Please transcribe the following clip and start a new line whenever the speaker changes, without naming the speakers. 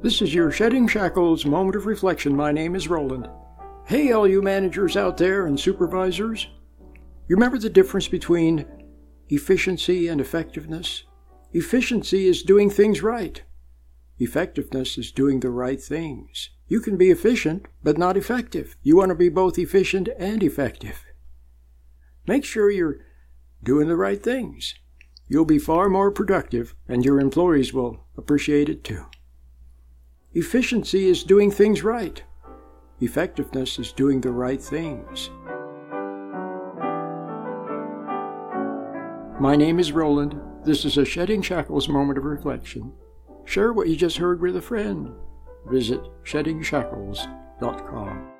This is your Shedding Shackles moment of reflection. My name is Roland. Hey, all you managers out there and supervisors. You remember the difference between efficiency and effectiveness? Efficiency is doing things right. Effectiveness is doing the right things. You can be efficient, but not effective. You want to be both efficient and effective. Make sure you're doing the right things. You'll be far more productive, and your employees will appreciate it too. Efficiency is doing things right. Effectiveness is doing the right things. My name is Roland. This is a Shedding Shackles moment of reflection. Share what you just heard with a friend. Visit sheddingshackles.com.